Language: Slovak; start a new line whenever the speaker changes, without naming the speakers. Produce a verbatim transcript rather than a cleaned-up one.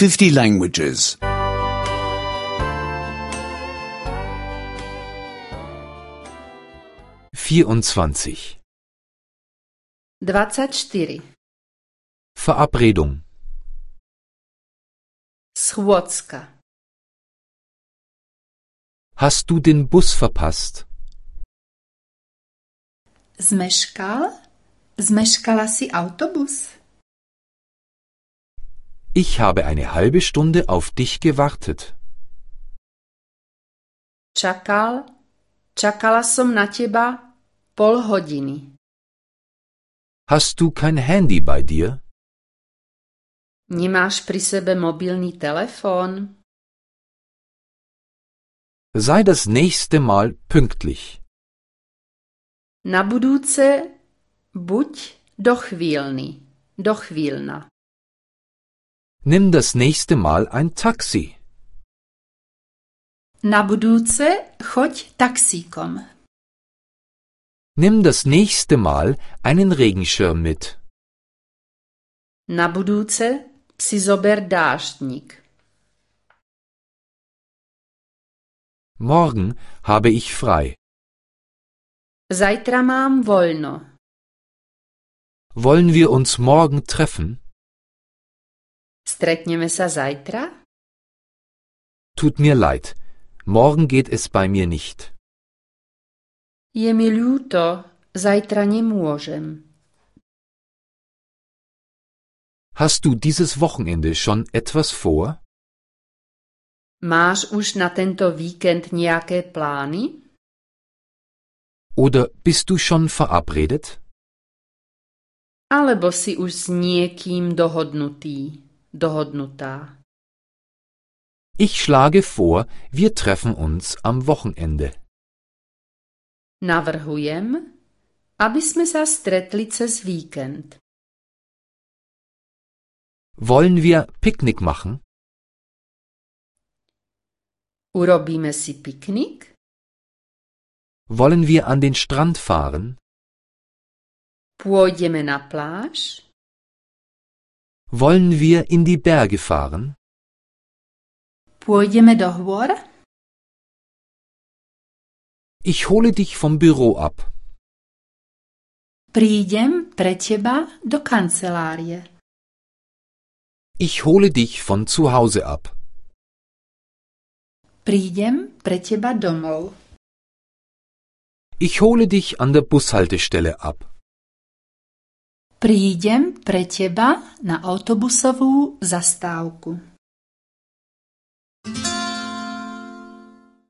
fifty languages.
vierundzwanzig.
dvadsaťštyri.
Verabredung.
Schôdzka.
Hast du den Bus verpasst?
Zmeškal? Zmeškala si autobus?
Ich habe eine halbe Stunde auf dich gewartet.
Čakal? Čakala som na teba pol hodiny.
Hast du kein Handy bei dir?
Nemáš pri sebe mobilný telefón?
Sei das nächste Mal pünktlich.
Na budúce buď dochvíľny, dochvíľna.
Nimm das nächste Mal ein Taxi.
Na budúce choď taxíkom.
Nimm das nächste Mal einen Regenschirm mit.
Na budúce si zober dáždnik.
Morgen habe ich frei.
Zajtra mám voľno.
Wollen wir uns morgen treffen?
Stretneme sa zajtra?
Tut mir leid. Morgen geht es bei mir nicht.
Je mi ľúto, zajtra nemôžem.
Hast du dieses Wochenende schon etwas vor?
Máš už na tento víkend nejaké plány?
Oder bist du schon verabredet?
Alebo si už s niekým dohodnutý, dohodnutá?
Ich schlage vor, wir treffen uns am Wochenende.
Navrhujem, aby sme sa stretli cez víkend.
Wollen wir Picknick machen?
Urobíme si piknik?
Wollen wir an den Strand fahren?
Pôjdeme na pláž?
Wollen wir in die Berge fahren?
Pôjdeme do hôr?
Ich hole dich vom Büro ab.
Prídem pre teba do kancelárie.
Ich hole dich von zu Hause ab.
Prídem pre teba domov.
Ich hole dich an der Bushaltestelle ab.
Prídem pre teba na autobusovú zastávku.